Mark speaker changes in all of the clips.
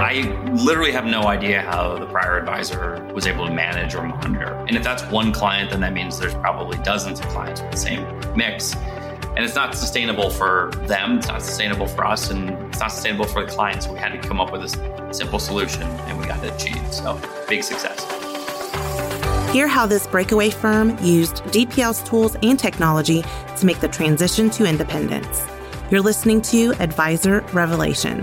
Speaker 1: I literally have no idea how the prior advisor was able to manage or monitor. And if that's one client, then that means there's probably dozens of clients with the same mix. And it's not sustainable for them, it's not sustainable for us, and it's not sustainable for the clients. So we had to come up with a simple solution, and we got it achieved. So big success.
Speaker 2: Hear how this breakaway firm used DPL's tools and technology to make the transition to independence. You're listening to Advisor Revelations.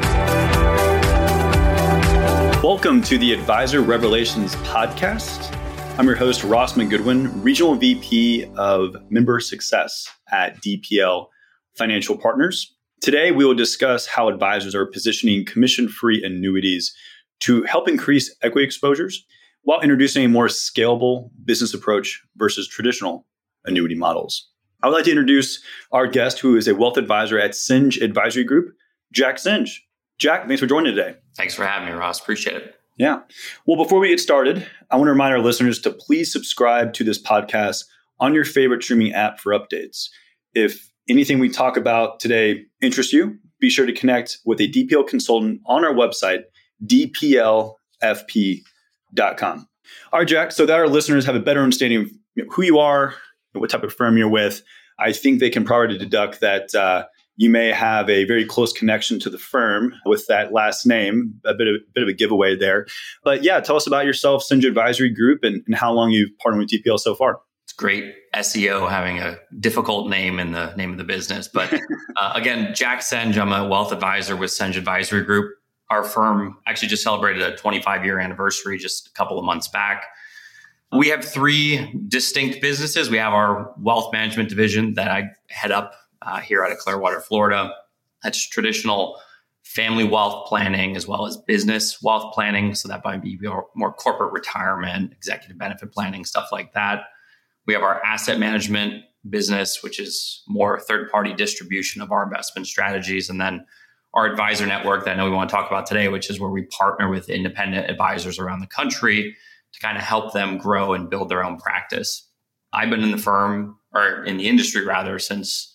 Speaker 3: Welcome to the Advisor Revelations podcast. I'm your host, Rossman Goodwin, Regional VP of Member Success at DPL Financial Partners. Today, we will discuss how advisors are positioning commission-free annuities to help increase equity exposures while introducing a more scalable business approach versus traditional annuity models. I would like to introduce our guest, who is a wealth advisor at Singe Advisory Group, Jack Singe. Jack, thanks for joining today.
Speaker 1: Thanks for having me, Ross. Appreciate it.
Speaker 3: Yeah. Well, before we get started, I want to remind our listeners to please subscribe to this podcast on your favorite streaming app for updates. If anything we talk about today interests you, be sure to connect with a DPL consultant on our website, dplfp.com. All right, Jack, so that our listeners have a better understanding of who you are and what type of firm you're with, I think they can probably deduct that you may have a very close connection to the firm with that last name, a bit of a giveaway there. But yeah, tell us about yourself, Singe Advisory Group, and how long you've partnered with DPL so far.
Speaker 1: It's great SEO having a difficult name in the name of the business. But again, Jack Singe, I'm a wealth advisor with Singe Advisory Group. Our firm actually just celebrated a 25-year anniversary just a couple of months back. We have three distinct businesses. We have our wealth management division that I head up here out of Clearwater, Florida. That's traditional family wealth planning as well as business wealth planning. So that might be more corporate retirement, executive benefit planning, stuff like that. We have our asset management business, which is more third-party distribution of our investment strategies. And then our advisor network that I know we want to talk about today, which is where we partner with independent advisors around the country to kind of help them grow and build their own practice. I've been in the firm, or in the industry rather, since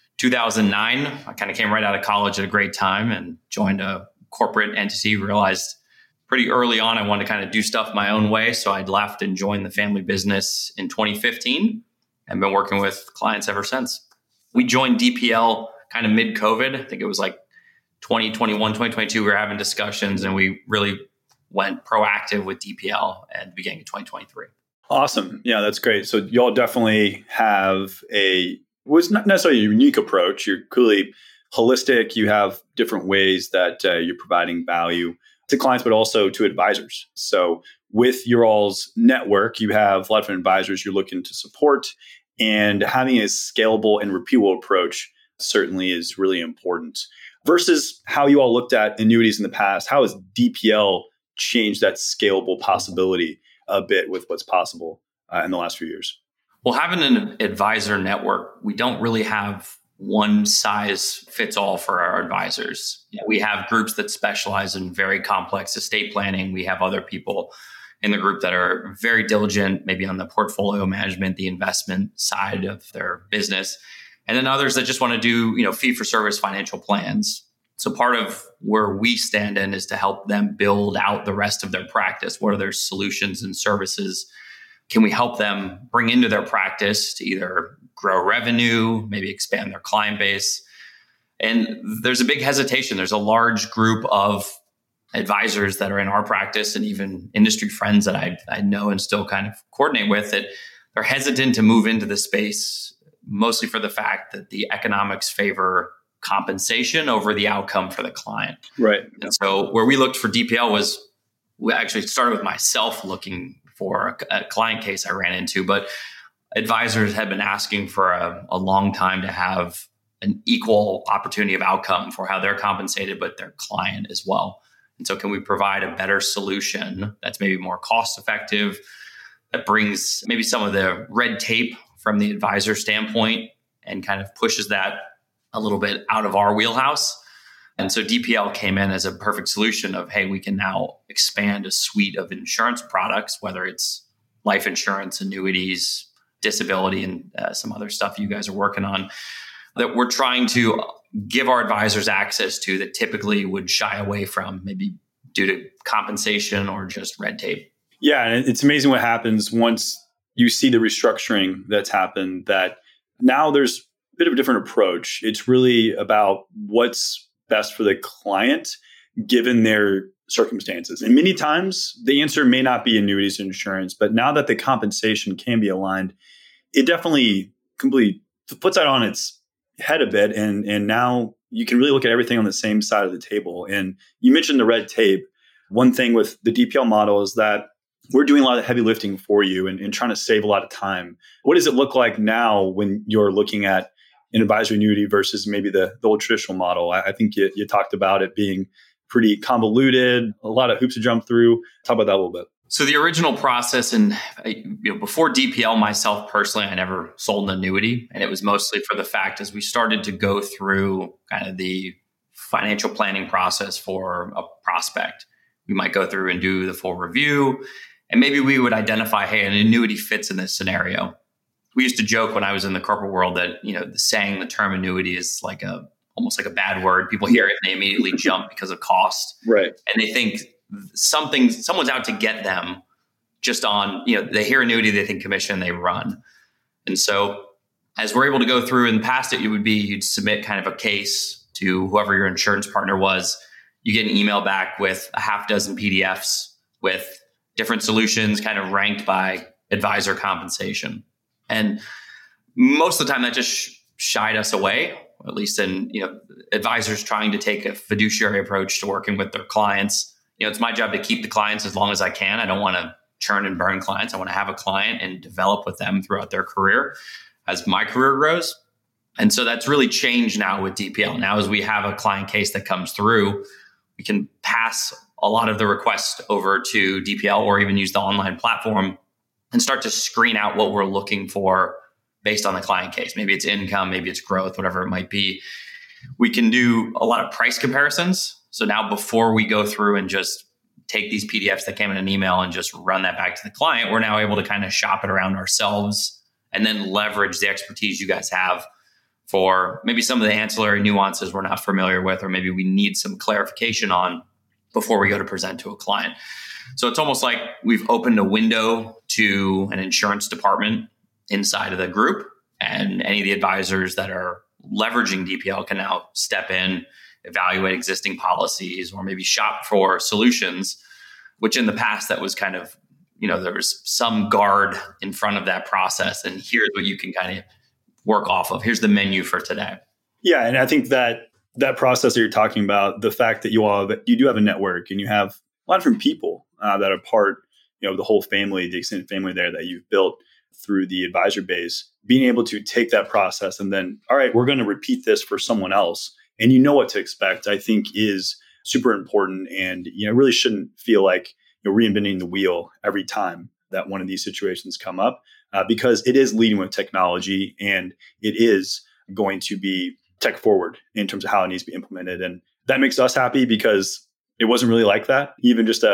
Speaker 1: 2009. I kind of came right out of college at a great time and joined a corporate entity. Realized pretty early on I wanted to kind of do stuff my own way. So I left and joined the family business in 2015 and been working with clients ever since. We joined DPL kind of mid-COVID. I think it was like 2021, 2022. We were having discussions and we really went proactive with DPL at the beginning of 2023.
Speaker 3: Awesome. Yeah, that's great. So y'all definitely have was not necessarily a unique approach. You're clearly holistic. You have different ways that you're providing value to clients, but also to advisors. So with your all's network, you have a lot of advisors you're looking to support, and having a scalable and repeatable approach certainly is really important. Versus how you all looked at annuities in the past, how has DPL changed that scalable possibility a bit with what's possible in the last few years?
Speaker 1: Well, having an advisor network, we don't really have one size fits all for our advisors. We have groups that specialize in very complex estate planning. We have other people in the group that are very diligent, maybe on the portfolio management, the investment side of their business. And then others that just want to do, fee-for-service financial plans. So part of where we stand in is to help them build out the rest of their practice. What are their solutions and services? Can we help them bring into their practice to either grow revenue, maybe expand their client base? And there's a big hesitation. There's a large group of advisors that are in our practice and even industry friends that I know and still kind of coordinate with that they're hesitant to move into the space, mostly for the fact that the economics favor compensation over the outcome for the client.
Speaker 3: Right.
Speaker 1: And so where we looked for DPL was, we actually started with myself looking for a client case I ran into, but advisors had been asking for a long time to have an equal opportunity of outcome for how they're compensated, but their client as well. And so can we provide a better solution that's maybe more cost effective, that brings maybe some of the red tape from the advisor standpoint and kind of pushes that a little bit out of our wheelhouse? And so DPL came in as a perfect solution of, hey, we can now expand a suite of insurance products, whether it's life insurance, annuities, disability, and some other stuff you guys are working on, that we're trying to give our advisors access to that typically would shy away from maybe due to compensation or just red tape?
Speaker 3: Yeah, and it's amazing what happens once you see the restructuring that's happened, that now there's a bit of a different approach. It's really about what's best for the client given their circumstances. And many times the answer may not be annuities and insurance, but now that the compensation can be aligned, it definitely completely puts that on its head a bit. And now you can really look at everything on the same side of the table. And you mentioned the red tape. One thing with the DPL model is that we're doing a lot of heavy lifting for you and trying to save a lot of time. What does it look like now when you're looking at an advisory annuity versus maybe the old traditional model? I think you talked about it being pretty convoluted, a lot of hoops to jump through. Talk about that a little bit.
Speaker 1: So the original process, and before DPL, myself personally, I never sold an annuity, and it was mostly for the fact as we started to go through kind of the financial planning process for a prospect. We might go through and do the full review, and maybe we would identify, hey, an annuity fits in this scenario. We used to joke when I was in the corporate world that, saying the term annuity is almost like a bad word. People hear it and they immediately jump because of cost.
Speaker 3: Right.
Speaker 1: And they think someone's out to get them just on, they hear annuity, they think commission, they run. And so as we're able to go through in the past, you'd submit kind of a case to whoever your insurance partner was. You get an email back with a half dozen PDFs with different solutions kind of ranked by advisor compensation. And most of the time that just shied us away, at least in, advisors trying to take a fiduciary approach to working with their clients. It's my job to keep the clients as long as I can. I don't want to churn and burn clients. I want to have a client and develop with them throughout their career as my career grows. And so that's really changed now with DPL. Now, as we have a client case that comes through, we can pass a lot of the requests over to DPL or even use the online platform and start to screen out what we're looking for based on the client case. Maybe it's income, maybe it's growth, whatever it might be. We can do a lot of price comparisons. So now before we go through and just take these PDFs that came in an email and just run that back to the client, we're now able to kind of shop it around ourselves and then leverage the expertise you guys have for maybe some of the ancillary nuances we're not familiar with, or maybe we need some clarification on before we go to present to a client. So it's almost like we've opened a window to an insurance department inside of the group, and any of the advisors that are leveraging DPL can now step in, evaluate existing policies, or maybe shop for solutions, which in the past that was kind of, there was some guard in front of that process. And here's what you can kind of work off of. Here's the menu for today. Yeah.
Speaker 3: And I think that process that you're talking about, the fact that you do have a network and you have a lot of different people that are part, the whole family, the extended family there that you've built through the advisor base, being able to take that process and then, all right, we're going to repeat this for someone else. And you know what to expect, I think is super important. And, really shouldn't feel like you're reinventing the wheel every time that one of these situations come up, because it is leading with technology and it is going to be tech forward in terms of how it needs to be implemented. And that makes us happy because it wasn't really like that. Even just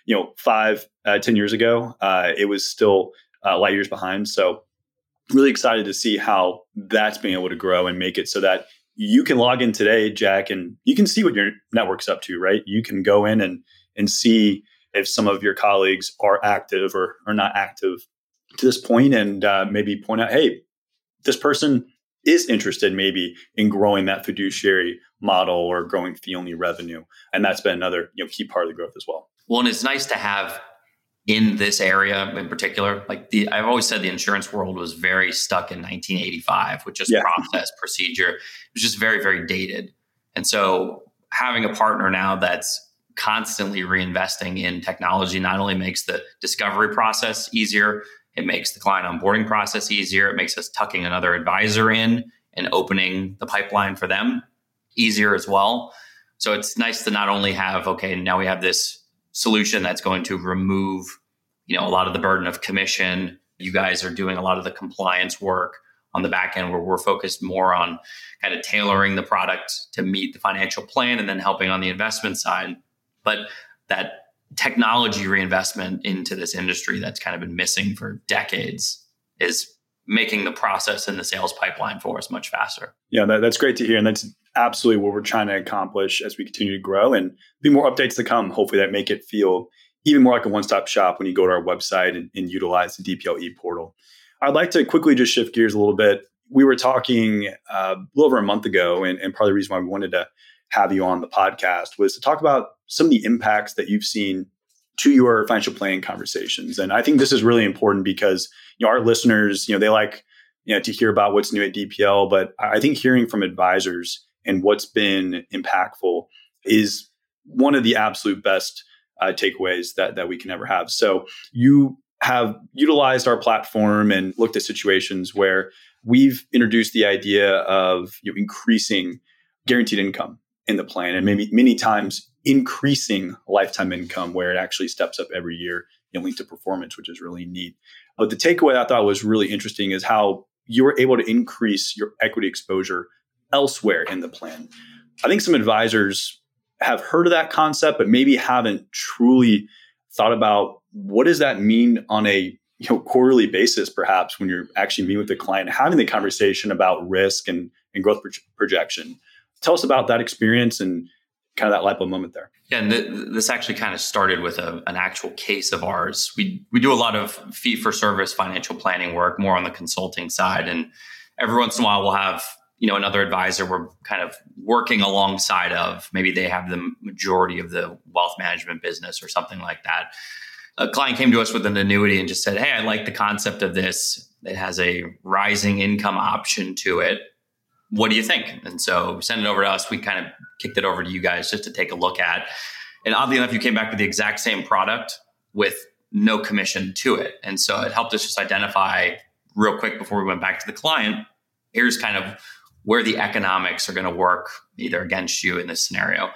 Speaker 3: 10 years ago, it was still light years behind. So really excited to see how that's being able to grow and make it so that you can log in today, Jack, and you can see what your network's up to, right? You can go in and see if some of your colleagues are active or are not active to this point, and maybe point out, hey, this person is interested maybe in growing that fiduciary model or growing fee-only revenue. And that's been another key part of the growth as well.
Speaker 1: Well, and it's nice to have in this area in particular, I've always said the insurance world was very stuck in 1985 with just process, procedure. It was just very, very dated. And so having a partner now that's constantly reinvesting in technology not only makes the discovery process easier, it makes the client onboarding process easier. It makes us tucking another advisor in and opening the pipeline for them easier as well. So it's nice to not only have, okay, now we have this solution that's going to remove, a lot of the burden of commission. You guys are doing a lot of the compliance work on the back end where we're focused more on kind of tailoring the product to meet the financial plan and then helping on the investment side. But that technology reinvestment into this industry that's kind of been missing for decades is making the process and the sales pipeline for us much faster.
Speaker 3: Yeah, that's great to hear. And that's absolutely what we're trying to accomplish as we continue to grow, and be more updates to come, hopefully, that make it feel even more like a one-stop shop when you go to our website and utilize the DPL ePortal. I'd like to quickly just shift gears a little bit. We were talking a little over a month ago, and part of the reason why we wanted to have you on the podcast was to talk about some of the impacts that you've seen to your financial planning conversations. And I think this is really important because our listeners, they like to hear about what's new at DPL, but I think hearing from advisors and what's been impactful is one of the absolute best takeaways that we can ever have. So you have utilized our platform and looked at situations where we've introduced the idea of increasing guaranteed income in the plan, and maybe many times increasing lifetime income where it actually steps up every year linked to performance, which is really neat. But the takeaway I thought was really interesting is how you were able to increase your equity exposure elsewhere in the plan. I think some advisors have heard of that concept, but maybe haven't truly thought about what does that mean on a quarterly basis, perhaps when you're actually meeting with the client, having the conversation about risk and growth projection. Tell us about that experience and kind of that light bulb moment there.
Speaker 1: Yeah, and this actually kind of started with an actual case of ours. We do a lot of fee-for-service financial planning work, more on the consulting side. And every once in a while, we'll have another advisor we're kind of working alongside of. Maybe they have the majority of the wealth management business or something like that. A client came to us with an annuity and just said, hey, I like the concept of this. It has a rising income option to it. What do you think? And so send it over to us. We kind of kicked it over to you guys just to take a look at. And oddly enough, you came back with the exact same product with no commission to it. And so it helped us just identify real quick before we went back to the client, here's kind of where the economics are going to work either against you in this scenario.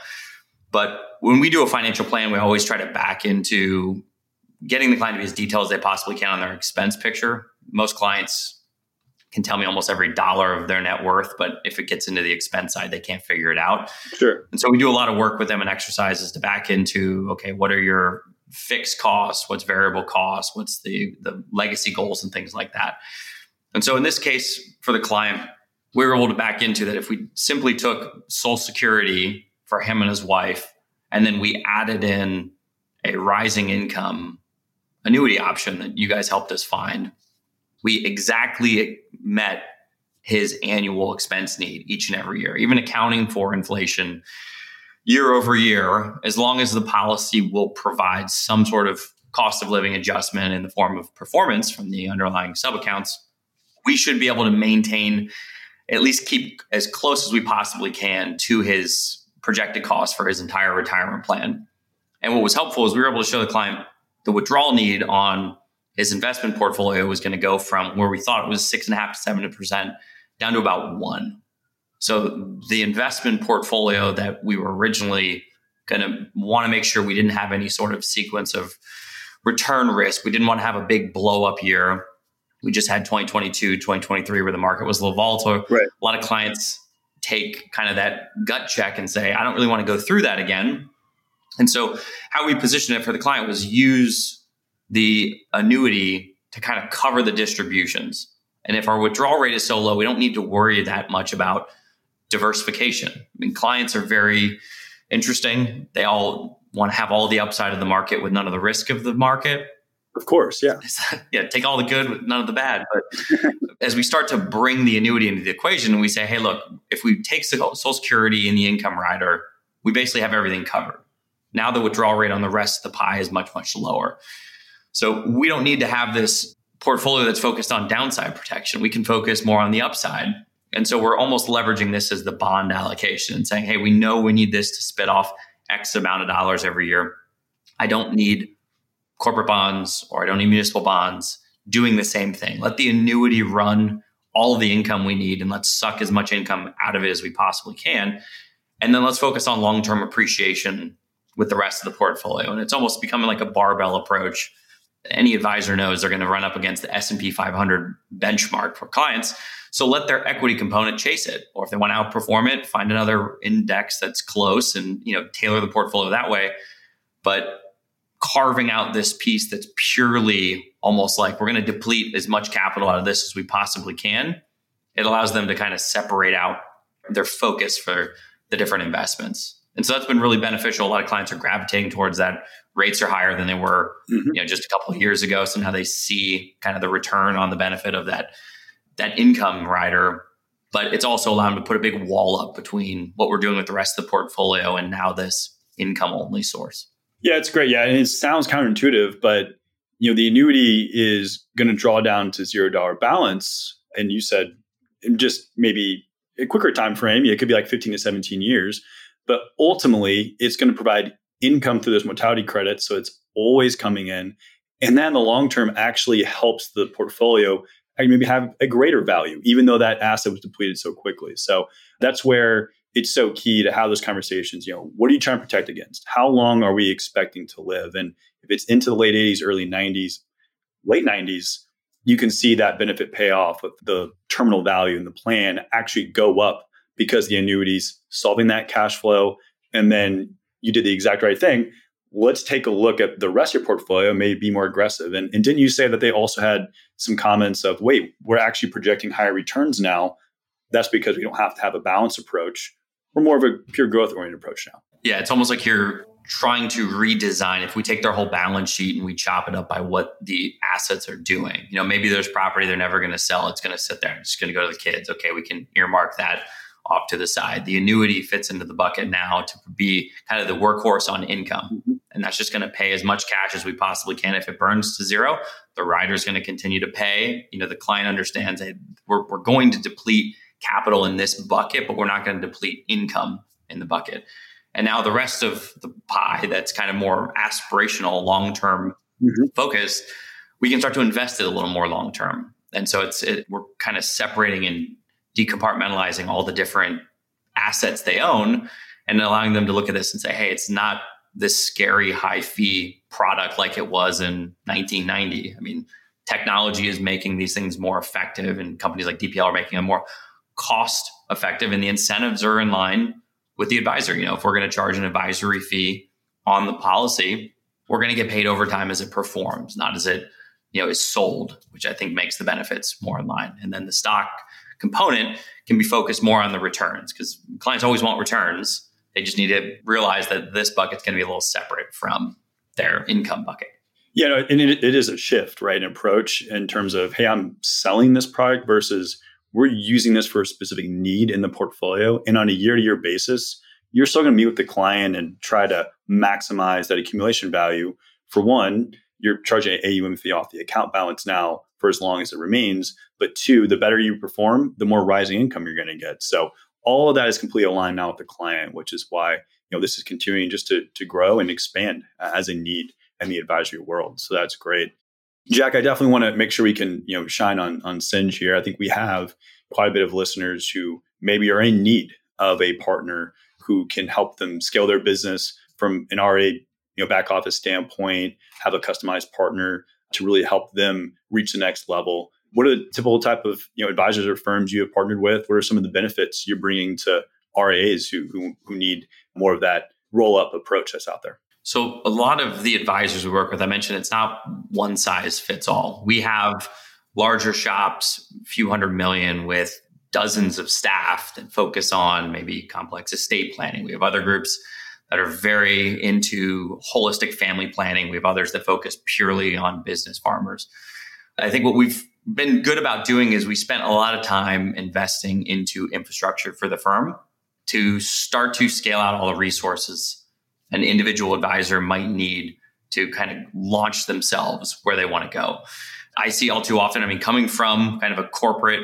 Speaker 1: But when we do a financial plan, we always try to back into getting the client to be as detailed as they possibly can on their expense picture. Most clients can tell me almost every dollar of their net worth, but if it gets into the expense side, they can't figure it out.
Speaker 3: Sure.
Speaker 1: And so we do a lot of work with them and exercises to back into, okay, what are your fixed costs? What's variable costs? What's the legacy goals and things like that? And so in this case, for the client, we were able to back into that if we simply took Social Security for him and his wife, and then we added in a rising income annuity option that you guys helped us find, we exactly met his annual expense need each and every year, even accounting for inflation year over year, as long as the policy will provide some sort of cost of living adjustment in the form of performance from the underlying subaccounts. We should be able to maintain, at least keep as close as we possibly can to his projected cost for his entire retirement plan. And what was helpful is we were able to show the client the withdrawal need on his investment portfolio was going to go from where we thought it was 6.5% to 7% down to about 1%. So the investment portfolio that we were originally going to want to make sure we didn't have any sort of sequence of return risk. We didn't want to have a big blow up year. We just had 2022, 2023 where the market was a little volatile.
Speaker 3: Right.
Speaker 1: A lot of clients take kind of that gut check and say, I don't really want to go through that again. And so how we positioned it for the client was use the annuity to kind of cover the distributions. And if our withdrawal rate is so low, we don't need to worry that much about diversification. I mean, clients are very interesting. They all want to have all the upside of the market with none of the risk of the market.
Speaker 3: Of course, yeah.
Speaker 1: Yeah, take all the good with none of the bad. But as we start to bring the annuity into the equation, we say, hey, look, if we take Social Security and the income rider, we basically have everything covered. Now the withdrawal rate on the rest of the pie is much, much lower. So we don't need to have this portfolio that's focused on downside protection. We can focus more on the upside. And so we're almost leveraging this as the bond allocation and saying, hey, we know we need this to spit off X amount of dollars every year. I don't need corporate bonds or I don't need municipal bonds doing the same thing. Let the annuity run all of the income we need and let's suck as much income out of it as we possibly can. And then let's focus on long-term appreciation with the rest of the portfolio. And it's almost becoming like a barbell approach. Any advisor knows they're going to run up against the S&P 500 benchmark for clients. So let their equity component chase it. Or if they want to outperform it, find another index that's close and tailor the portfolio that way. But carving out this piece that's purely almost like we're going to deplete as much capital out of this as we possibly can, it allows them to kind of separate out their focus for the different investments. And so that's been really beneficial. A lot of clients are gravitating towards that. Rates are higher than they were just a couple of years ago. So now they see kind of the return on the benefit of that income rider. But it's also allowed them to put a big wall up between what we're doing with the rest of the portfolio and now this income only source.
Speaker 3: Yeah, it's great. Yeah, and it sounds counterintuitive, but the annuity is going to draw down to $0 balance. And you said just maybe a quicker time frame. It could be like 15 to 17 years. But ultimately, it's going to provide income through those mortality credits. So it's always coming in. And then the long term actually helps the portfolio maybe have a greater value, even though that asset was depleted so quickly. So that's where it's so key to have those conversations. What are you trying to protect against? How long are we expecting to live? And if it's into the late 80s, early 90s, late 90s, you can see that benefit pay off with the terminal value in the plan actually go up because the annuities solving that cash flow. And then you did the exact right thing. Let's take a look at the rest of your portfolio, maybe be more aggressive. And didn't you say that they also had some comments of, wait, we're actually projecting higher returns now? That's because we don't have to have a balanced approach. We're more of a pure growth oriented approach now.
Speaker 1: Yeah, it's almost like you're trying to redesign. If we take their whole balance sheet and we chop it up by what the assets are doing, maybe there's property they're never going to sell. It's going to sit there. It's going to go to the kids. Okay, we can earmark that off to the side. The annuity fits into the bucket now to be kind of the workhorse on income. And that's just going to pay as much cash as we possibly can. If it burns to zero, the rider is going to continue to pay. The client understands that we're going to deplete capital in this bucket, but we're not going to deplete income in the bucket. And now the rest of the pie that's kind of more aspirational, long-term focus, we can start to invest it a little more long-term. And so we're kind of separating and decompartmentalizing all the different assets they own and allowing them to look at this and say, hey, it's not this scary high fee product like it was in 1990. I mean, technology is making these things more effective, and companies like DPL are making them more cost effective, and the incentives are in line with the advisor. If we're going to charge an advisory fee on the policy, we're going to get paid over time as it performs, not as it is sold, which I think makes the benefits more in line. And then the stock component can be focused more on the returns, because clients always want returns. They just need to realize that this bucket's going to be a little separate from their income bucket.
Speaker 3: Yeah, and it is a shift, right? An approach in terms of, hey, I'm selling this product versus we're using this for a specific need in the portfolio. And on a year-to-year basis, you're still going to meet with the client and try to maximize that accumulation value. For one, you're charging an AUM fee off the account balance now for as long as it remains. But two, the better you perform, the more rising income you're going to get. So all of that is completely aligned now with the client, which is why this is continuing just to grow and expand as a need in the advisory world. So that's great. Jack, I definitely want to make sure we can shine on Cinj here. I think we have quite a bit of listeners who maybe are in need of a partner who can help them scale their business from an RA back office standpoint, have a customized partner to really help them reach the next level. What are the typical type of advisors or firms you have partnered with? What are some of the benefits you're bringing to RAs who need more of that roll-up approach that's out there?
Speaker 1: So a lot of the advisors we work with, I mentioned it's not one size fits all. We have larger shops, a few $100 million with dozens of staff that focus on maybe complex estate planning. We have other groups that are very into holistic family planning. We have others that focus purely on business farmers. I think what we've been good about doing is we spent a lot of time investing into infrastructure for the firm to start to scale out all the resources an individual advisor might need to kind of launch themselves where they want to go. I see all too often, coming from kind of a corporate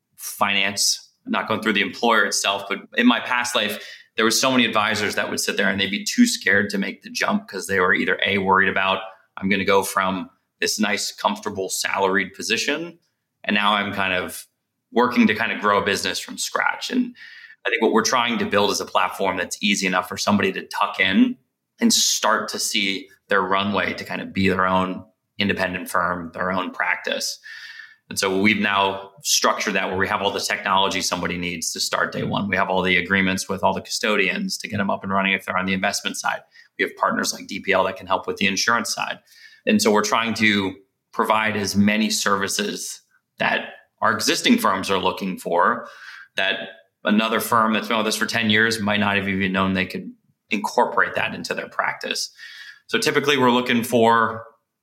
Speaker 1: finance, not going through the employer itself, but in my past life, there were so many advisors that would sit there and they'd be too scared to make the jump because they were either A, worried about, I'm going to go from this nice, comfortable salaried position, and now I'm kind of working to kind of grow a business from scratch. And I think what we're trying to build is a platform that's easy enough for somebody to tuck in and start to see their runway to kind of be their own independent firm, their own practice. And so we've now structured that where we have all the technology somebody needs to start day one. We have all the agreements with all the custodians to get them up and running if they're on the investment side. We have partners like DPL that can help with the insurance side. And so we're trying to provide as many services that our existing firms are looking for that Another firm that's been with us for 10 years might not have even known they could incorporate that into their practice. So typically we're looking for,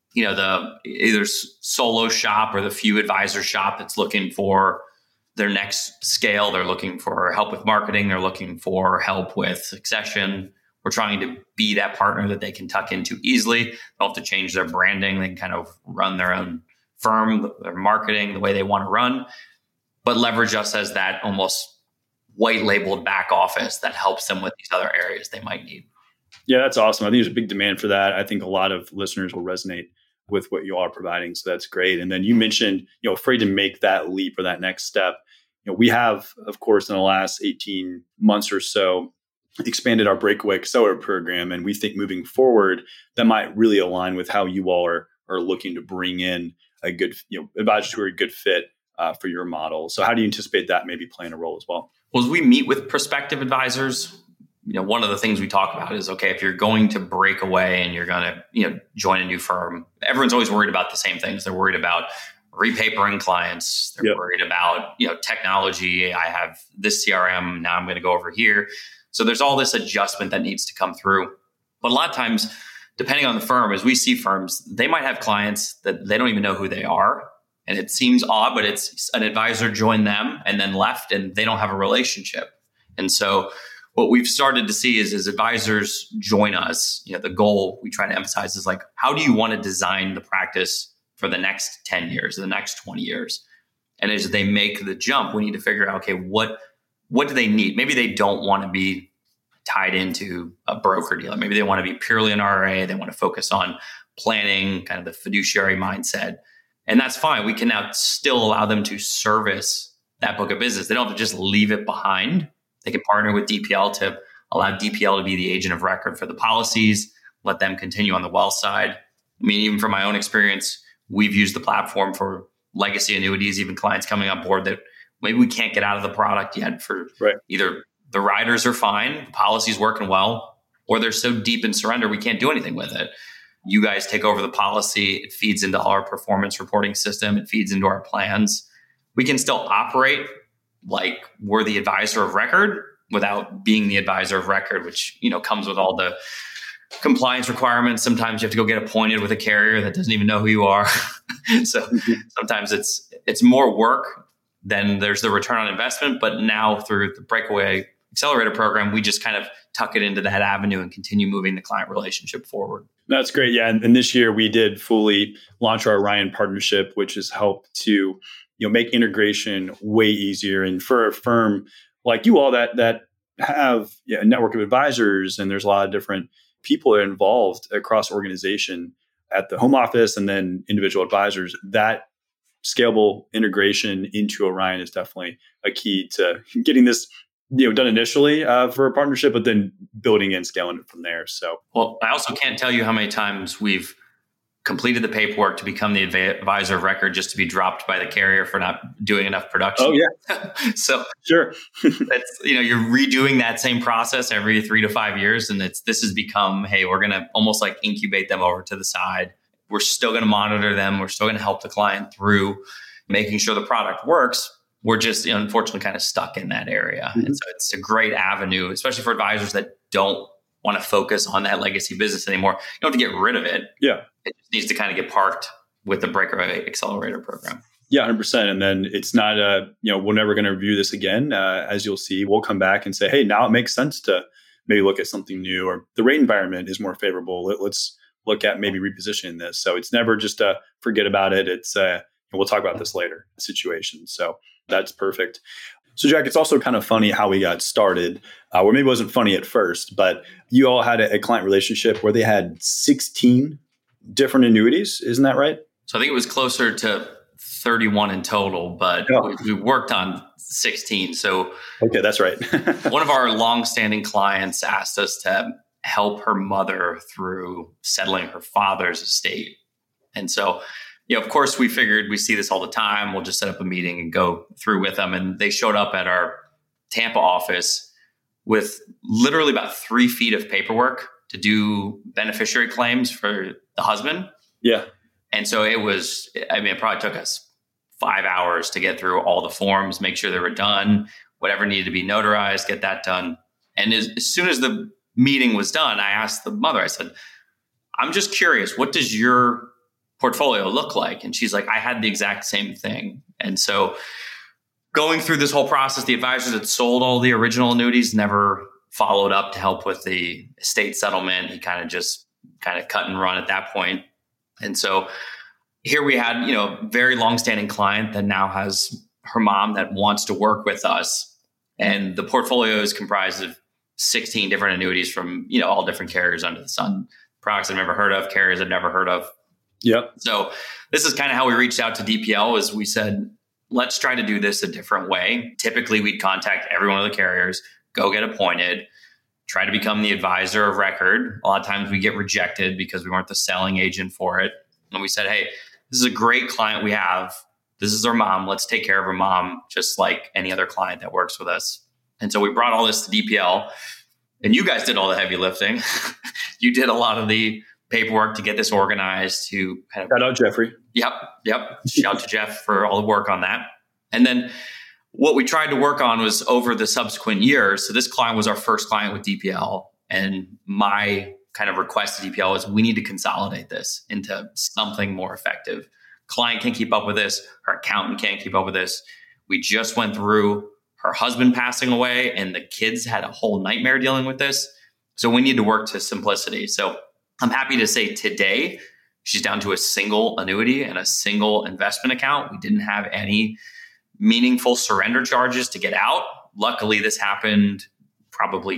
Speaker 1: the either solo shop or the few advisor shop that's looking for their next scale. They're looking for help with marketing. They're looking for help with succession. We're trying to be that partner that they can tuck into easily. They don't have to change their branding. They can kind of run their own firm, their marketing, the way they want to run, but leverage us as that almost white labeled back office that helps them with these other areas they might need.
Speaker 3: Yeah, that's awesome. I think there's a big demand for that. I think a lot of listeners will resonate with what you are providing. So that's great. And then you mentioned, afraid to make that leap or that next step. We have, of course, in the last 18 months or so, expanded our Breakaway Accelerator program. And we think moving forward, that might really align with how you all are looking to bring in a good, advisors who are a good fit for your model. So how do you anticipate that maybe playing a role as well?
Speaker 1: Well, as we meet with prospective advisors, one of the things we talk about is, okay, if you're going to break away and you're going to, join a new firm, everyone's always worried about the same things. They're worried about repapering clients. They're worried about, technology. I have this CRM. Now I'm going to go over here. So there's all this adjustment that needs to come through. But a lot of times, depending on the firm, as we see firms, they might have clients that they don't even know who they are. And it seems odd, but it's an advisor joined them and then left and they don't have a relationship. And so what we've started to see is as advisors join us, the goal we try to emphasize is like, how do you want to design the practice for the next 10 years, the next 20 years? And as they make the jump, we need to figure out, okay, what do they need? Maybe they don't want to be tied into a broker dealer. Maybe they want to be purely an RIA. They want to focus on planning, kind of the fiduciary mindset. And that's fine. We can now still allow them to service that book of business. They don't have to just leave it behind. They can partner with DPL to allow DPL to be the agent of record for the policies, let them continue on the wealth side. I mean, even from my own experience, we've used the platform for legacy annuities, even clients coming on board that maybe we can't get out of the product yet for either the riders are fine, the policy's working well, or they're so deep in surrender, we can't do anything with it. You guys take over the policy. It feeds into our performance reporting system. It feeds into our plans. We can still operate like we're the advisor of record without being the advisor of record, which, comes with all the compliance requirements. Sometimes you have to go get appointed with a carrier that doesn't even know who you are. So sometimes it's more work than there's the return on investment. But now through the Breakaway Accelerator program, we just kind of tuck it into that avenue and continue moving the client relationship forward.
Speaker 3: That's great. Yeah. And this year we did fully launch our Orion partnership, which has helped to make integration way easier. And for a firm like you all that have a network of advisors, and there's a lot of different people involved across organization at the home office and then individual advisors, that scalable integration into Orion is definitely a key to getting this done initially for a partnership, but then building and scaling it from there. So,
Speaker 1: well, I also can't tell you how many times we've completed the paperwork to become the advisor of record just to be dropped by the carrier for not doing enough production.
Speaker 3: Oh yeah.
Speaker 1: So
Speaker 3: sure.
Speaker 1: That's, you're redoing that same process every 3 to 5 years. And this has become, hey, we're going to almost like incubate them over to the side. We're still going to monitor them. We're still going to help the client through making sure the product works. We're just unfortunately kind of stuck in that area. Mm-hmm. And so it's a great avenue, especially for advisors that don't want to focus on that legacy business anymore. You don't have to get rid of it.
Speaker 3: Yeah.
Speaker 1: It just needs to kind of get parked with the Breakaway Accelerator program.
Speaker 3: Yeah, 100%. And then it's not, we're never going to review this again. As you'll see, we'll come back and say, hey, now it makes sense to maybe look at something new, or the rate environment is more favorable. Let's look at maybe repositioning this. So it's never just a forget about it. It's we'll talk about this later situation. So that's perfect. So Jack, it's also kind of funny how we got started, or maybe it wasn't funny at first, but you all had a client relationship where they had 16 different annuities. Isn't that right?
Speaker 1: So I think it was closer to 31 in total, but we worked on 16. So
Speaker 3: okay, that's right.
Speaker 1: One of our longstanding clients asked us to help her mother through settling her father's estate. And so, of course, we figured we see this all the time. We'll just set up a meeting and go through with them. And they showed up at our Tampa office with literally about 3 feet of paperwork to do beneficiary claims for the husband.
Speaker 3: Yeah.
Speaker 1: And so it probably took us 5 hours to get through all the forms, make sure they were done, whatever needed to be notarized, get that done. And as soon as the meeting was done, I asked the mother, I said, I'm just curious, what does your portfolio look like? And she's like, I had the exact same thing. And so going through this whole process, the advisors that sold all the original annuities never followed up to help with the estate settlement. He kind of cut and run at that point. And so here we had, very longstanding client that now has her mom that wants to work with us. And the portfolio is comprised of 16 different annuities from, all different carriers under the sun. Products I've never heard of, carriers I've never heard of.
Speaker 3: Yep.
Speaker 1: So this is kind of how we reached out to DPL is we said, let's try to do this a different way. Typically, we'd contact every one of the carriers, go get appointed, try to become the advisor of record. A lot of times we get rejected because we weren't the selling agent for it. And we said, hey, this is a great client we have. This is our mom. Let's take care of her mom, just like any other client that works with us. And so we brought all this to DPL. And you guys did all the heavy lifting. You did a lot of the paperwork to get this organized to kind of...
Speaker 3: Shout out Jeffrey.
Speaker 1: Yep. Shout out to Jeff for all the work on that. And then what we tried to work on was over the subsequent years. So this client was our first client with DPL. And my kind of request to DPL is we need to consolidate this into something more effective. Client can't keep up with this. Her accountant can't keep up with this. We just went through her husband passing away and the kids had a whole nightmare dealing with this. So we need to work to simplicity. So I'm happy to say today, she's down to a single annuity and a single investment account. We didn't have any meaningful surrender charges to get out. Luckily, this happened probably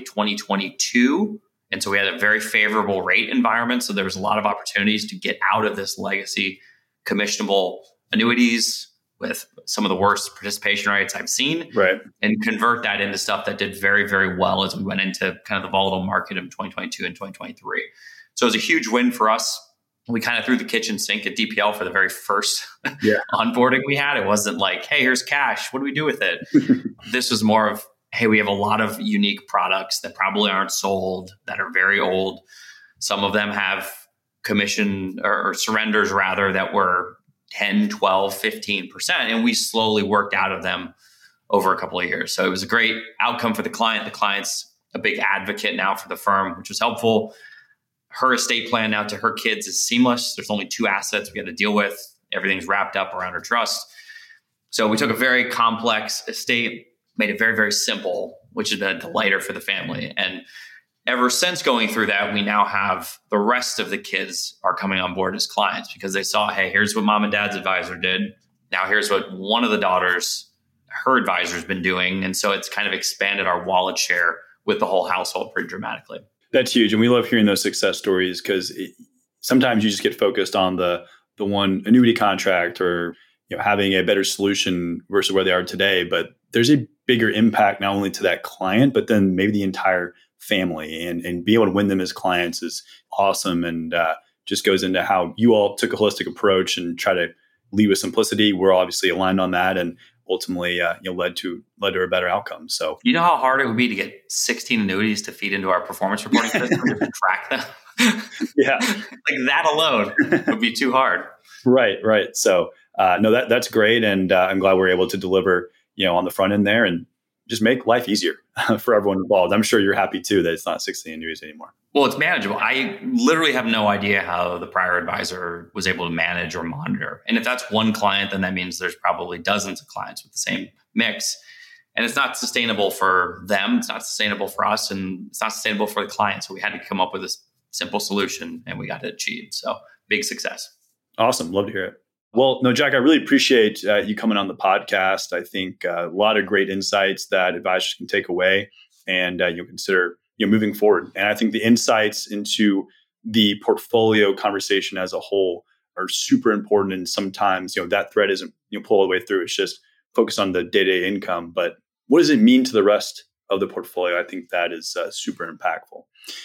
Speaker 1: 2022. And so we had a very favorable rate environment. So there was a lot of opportunities to get out of this legacy commissionable annuities with some of the worst participation rates I've seen,
Speaker 3: right,
Speaker 1: and convert that into stuff that did very, very well as we went into kind of the volatile market in 2022 and 2023. So it was a huge win for us. We kind of threw the kitchen sink at DPL for the very first onboarding we had. It wasn't like, hey, here's cash. What do we do with it? This was more of, hey, we have a lot of unique products that probably aren't sold, that are very old. Some of them have commission or surrenders rather that were 10, 12, 15%. And we slowly worked out of them over a couple of years. So it was a great outcome for the client. The client's a big advocate now for the firm, which was helpful. Her estate plan now to her kids is seamless. There's only 2 assets we had to deal with. Everything's wrapped up around her trust. So we took a very complex estate, made it very, very simple, which has been a delighter for the family. And ever since going through that, we now have the rest of the kids are coming on board as clients because they saw, hey, here's what mom and dad's advisor did. Now here's what one of the daughters, her advisor's been doing. And so it's kind of expanded our wallet share with the whole household pretty dramatically.
Speaker 3: That's huge. And we love hearing those success stories because sometimes you just get focused on the one annuity contract or having a better solution versus where they are today. But there's a bigger impact not only to that client, but then maybe the entire family. And be able to win them as clients is awesome. And just goes into how you all took a holistic approach and try to lead with simplicity. We're obviously aligned on that. And ultimately, led to a better outcome. So,
Speaker 1: you know how hard it would be to get 16 annuities to feed into our performance reporting system to track them?
Speaker 3: Yeah,
Speaker 1: like that alone would be too hard.
Speaker 3: Right. So, no, that's great, and I'm glad we're able to deliver, on the front end there, and just make life easier for everyone involved. I'm sure you're happy too that it's not 16 annuities anymore.
Speaker 1: Well, it's manageable. I literally have no idea how the prior advisor was able to manage or monitor. And if that's one client, then that means there's probably dozens of clients with the same mix. And it's not sustainable for them. It's not sustainable for us. And it's not sustainable for the client. So we had to come up with a simple solution and we got it achieved. So big success.
Speaker 3: Awesome. Love to hear it. Well, no, Jack, I really appreciate you coming on the podcast. I think a lot of great insights that advisors can take away and you'll consider moving forward. And I think the insights into the portfolio conversation as a whole are super important. And sometimes, that thread isn't pull all the way through. It's just focus on the day-to-day income. But what does it mean to the rest of the portfolio? I think that is super impactful.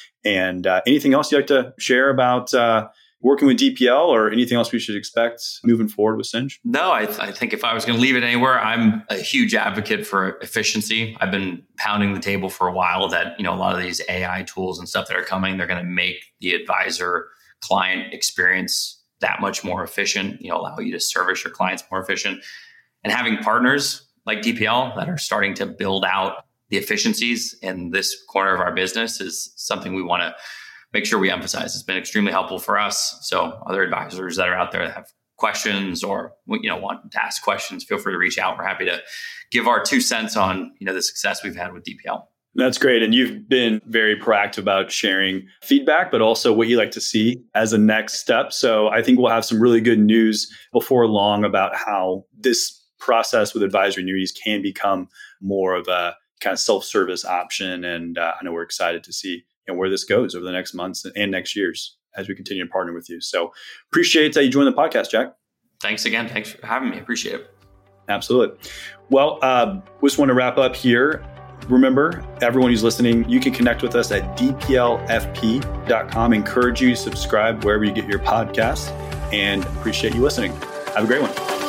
Speaker 3: And anything else you'd like to share about working with DPL or anything else we should expect moving forward with Cinch?
Speaker 1: No, I think if I was going to leave it anywhere, I'm a huge advocate for efficiency. I've been pounding the table for a while that, a lot of these AI tools and stuff that are coming, they're going to make the advisor client experience that much more efficient, allow you to service your clients more efficient. And having partners like DPL that are starting to build out the efficiencies in this corner of our business is something we want to make sure we emphasize. It's been extremely helpful for us. So other advisors that are out there that have questions or want to ask questions, feel free to reach out. We're happy to give our 2 cents on the success we've had with DPL.
Speaker 3: That's great. And you've been very proactive about sharing feedback, but also what you like to see as a next step. So I think we'll have some really good news before long about how this process with advisory annuities can become more of a kind of self-service option. And I know we're excited to see where this goes over the next months and next years as we continue to partner with you. So appreciate that you joined the podcast, Jack.
Speaker 1: Thanks again. Thanks for having me. Appreciate it.
Speaker 3: Absolutely. Well, we just want to wrap up here. Remember, everyone who's listening, you can connect with us at dplfp.com. Encourage you to subscribe wherever you get your podcasts, and appreciate you listening. Have a great one.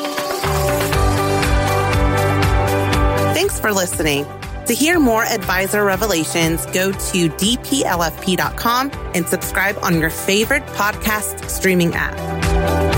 Speaker 2: Thanks for listening. To hear more Advisor Revelations, go to dplfp.com and subscribe on your favorite podcast streaming app.